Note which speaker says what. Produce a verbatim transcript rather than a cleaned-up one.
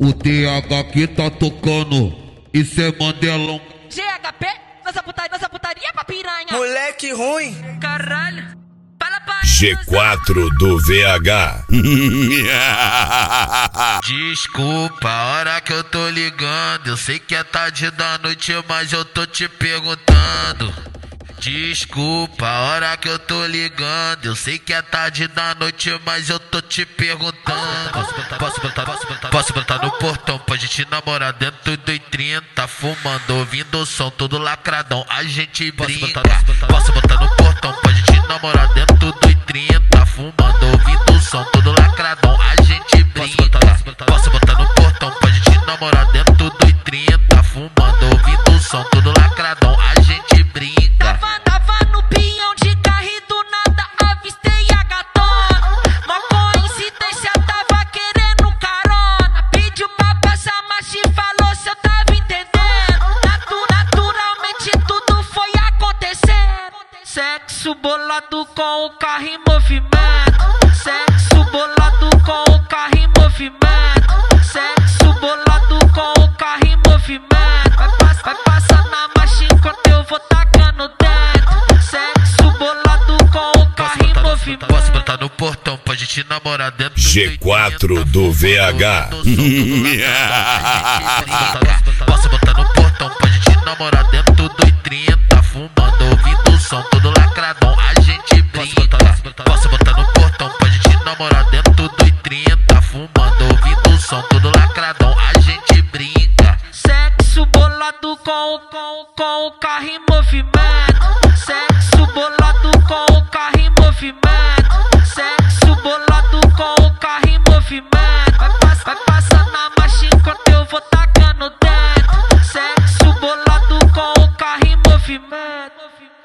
Speaker 1: O T H que tá tocando, isso é Mandelão.
Speaker 2: G H P, nossa putaria, nossa putaria pra piranha.
Speaker 3: Moleque ruim.
Speaker 2: Caralho. Fala pra
Speaker 4: G quatro do V H.
Speaker 5: Desculpa a hora que eu tô ligando. Eu sei que é tarde da noite, mas eu tô te perguntando. Desculpa a hora que eu tô ligando. Eu sei que é tarde da noite, mas eu tô te perguntando. Posso botar, posso botar, posso botar, posso botar no portão pra gente namorar dentro do trinta, fumando, ouvindo o som, todo lacradão, a gente brinca. Posso botar no portão pra gente namorar dentro do trinta, fumando, ouvindo o som, todo lacradão, a gente brinca. Posso botar no portão pra gente namorar dentro do trinta, fumando, ouvindo o som, todo lacradão, a gente brinca.
Speaker 2: Tava, tava no pinhão de carro e do nada avistei a gatona. Mó coincidência, tava querendo carona. Pediu pra passar, mas te falou se eu tava entendendo. Natu, naturalmente tudo foi acontecendo. Sexo bolado com o carro em movimento. Sexo bolado com o carro em movimento. Sexo bolado com o carro em movimento. Vai, pass vai passar na marcha enquanto eu vou tacando dentro. Sexo bolado com o carro em movimento.
Speaker 5: Posso botar no portão pra gente namorar dentro
Speaker 4: G quatro do V H.
Speaker 5: Posso botar no portão pra gente namorar dentro do trinta, fumando, ouvindo o som, todo lacradão, a gente brinca. Posso botar no portão pra gente namorar dentro do trinta, fumando, ouvindo o som, todo lacradão, a gente brinca.
Speaker 2: Sexo bolado com, com, com o carro em movimento. Sexo bolado com o carro em movimento. Sexo bolado com o carro em movimento. Vai, pass vai passar na marcha enquanto eu vou tacando dentro. Sexo bolado com o carro em movimento.